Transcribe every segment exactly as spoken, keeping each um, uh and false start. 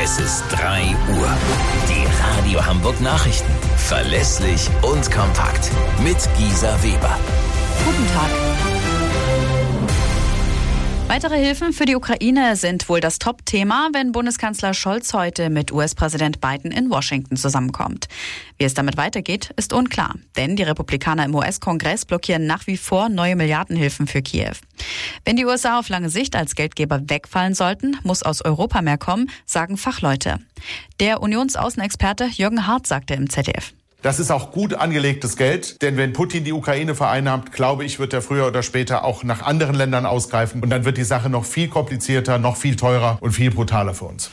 Es ist drei Uhr. Die Radio Hamburg Nachrichten. Verlässlich und kompakt. Mit Gisa Weber. Guten Tag. Weitere Hilfen für die Ukraine sind wohl das Top-Thema, wenn Bundeskanzler Scholz heute mit U S-Präsident Biden in Washington zusammenkommt. Wie es damit weitergeht, ist unklar, denn die Republikaner im U S-Kongress blockieren nach wie vor neue Milliardenhilfen für Kiew. Wenn die U S A auf lange Sicht als Geldgeber wegfallen sollten, muss aus Europa mehr kommen, sagen Fachleute. Der Unionsaußenexperte Jürgen Hart sagte im Z D F. Das ist auch gut angelegtes Geld, denn wenn Putin die Ukraine vereinnahmt, glaube ich, wird er früher oder später auch nach anderen Ländern ausgreifen. Und dann wird die Sache noch viel komplizierter, noch viel teurer und viel brutaler für uns.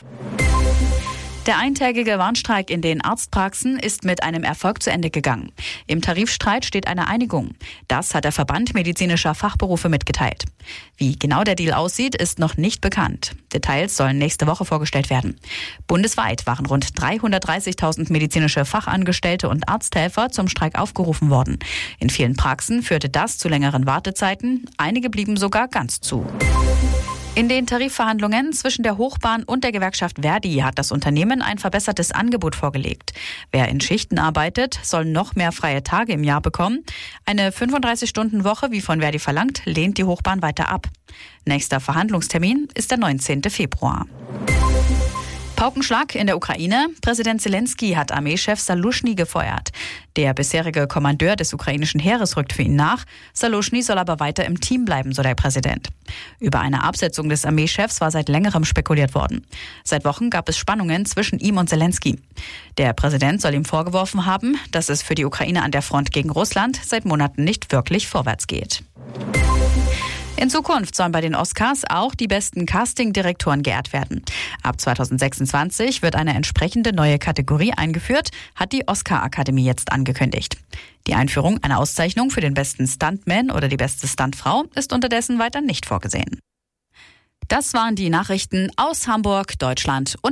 Der eintägige Warnstreik in den Arztpraxen ist mit einem Erfolg zu Ende gegangen. Im Tarifstreit steht eine Einigung. Das hat der Verband medizinischer Fachberufe mitgeteilt. Wie genau der Deal aussieht, ist noch nicht bekannt. Details sollen nächste Woche vorgestellt werden. Bundesweit waren rund dreihundertdreißigtausend medizinische Fachangestellte und Arzthelfer zum Streik aufgerufen worden. In vielen Praxen führte das zu längeren Wartezeiten. Einige blieben sogar ganz zu. In den Tarifverhandlungen zwischen der Hochbahn und der Gewerkschaft Verdi hat das Unternehmen ein verbessertes Angebot vorgelegt. Wer in Schichten arbeitet, soll noch mehr freie Tage im Jahr bekommen. Eine fünfunddreißig-Stunden-Woche, wie von Verdi verlangt, lehnt die Hochbahn weiter ab. Nächster Verhandlungstermin ist der neunzehnten Februar. Paukenschlag in der Ukraine. Präsident Zelensky hat Armeechef Saluschny gefeuert. Der bisherige Kommandeur des ukrainischen Heeres rückt für ihn nach. Saluschny soll aber weiter im Team bleiben, so der Präsident. Über eine Absetzung des Armeechefs war seit längerem spekuliert worden. Seit Wochen gab es Spannungen zwischen ihm und Zelensky. Der Präsident soll ihm vorgeworfen haben, dass es für die Ukraine an der Front gegen Russland seit Monaten nicht wirklich vorwärts geht. In Zukunft sollen bei den Oscars auch die besten Casting-Direktoren geehrt werden. Ab zweitausendsechsundzwanzig wird eine entsprechende neue Kategorie eingeführt, hat die Oscar-Akademie jetzt angekündigt. Die Einführung einer Auszeichnung für den besten Stuntman oder die beste Stuntfrau ist unterdessen weiter nicht vorgesehen. Das waren die Nachrichten aus Hamburg, Deutschland und